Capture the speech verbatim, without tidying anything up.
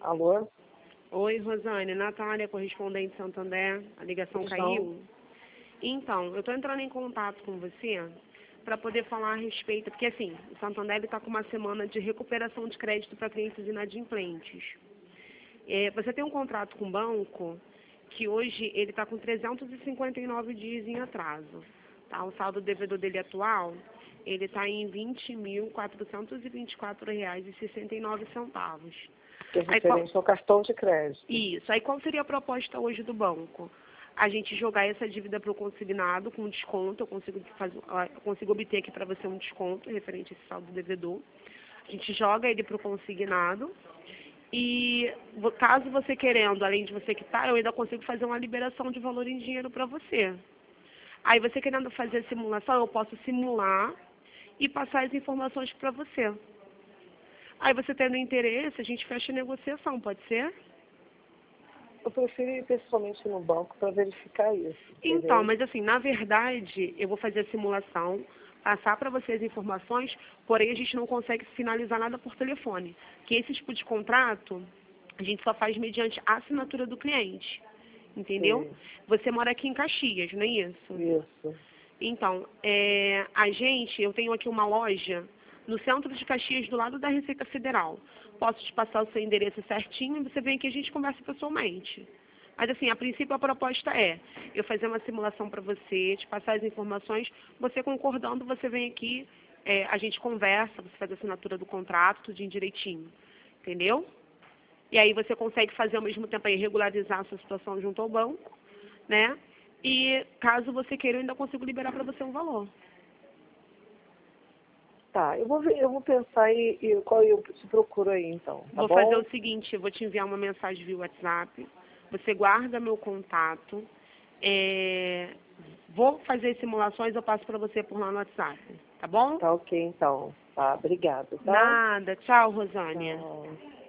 Alô? Oi, Rosane. Natália, correspondente Santander. A ligação Então? caiu? Então, eu estou entrando em contato com você para poder falar a respeito, porque assim, o Santander está com uma semana de recuperação de crédito para clientes inadimplentes. É, você tem um contrato com o banco que hoje ele está com trezentos e cinquenta e nove dias em atraso. Tá? O saldo devedor dele atual, ele está em vinte mil quatrocentos e vinte e quatro reais e sessenta e nove centavos. Que é Aí, qual... referente ao cartão de crédito. Isso. Aí qual seria a proposta hoje do banco? A gente jogar essa dívida para o consignado com desconto. Eu consigo, fazer, eu consigo obter aqui para você um desconto referente a esse saldo devedor. A gente joga ele para o consignado. E caso você querendo, além de você quitar, eu ainda consigo fazer uma liberação de valor em dinheiro para você. Aí você querendo fazer a simulação, eu posso simular e passar as informações para você. Aí você tendo interesse, a gente fecha a negociação, pode ser? Eu prefiro ir pessoalmente no banco para verificar isso. Então, entendeu? mas assim, na verdade, eu vou fazer a simulação, passar para você as informações, porém a gente não consegue finalizar nada por telefone. Que esse tipo de contrato, a gente só faz mediante a assinatura do cliente. Entendeu? Sim. Você mora aqui em Caxias, não é isso? Isso. Então, é, a gente, eu tenho aqui uma loja no centro de Caxias, do lado da Receita Federal. Posso te passar o seu endereço certinho e você vem aqui e a gente conversa pessoalmente. Mas assim, a princípio a proposta é eu fazer uma simulação para você, te passar as informações, você concordando, você vem aqui, é, a gente conversa, você faz a assinatura do contrato, tudo direitinho. Entendeu? E aí você consegue fazer ao mesmo tempo aí regularizar a sua situação junto ao banco, né? E caso você queira, eu ainda consigo liberar para você um valor. Tá, eu vou, ver, eu vou pensar e, e qual eu te procuro aí então, tá Vou bom? fazer o seguinte, eu vou te enviar uma mensagem via WhatsApp, você guarda meu contato, é, vou fazer as simulações, eu passo para você por lá no WhatsApp, tá bom? Tá ok então. Tá, obrigada, tá? Nada, tchau, Rosânia. Tchau.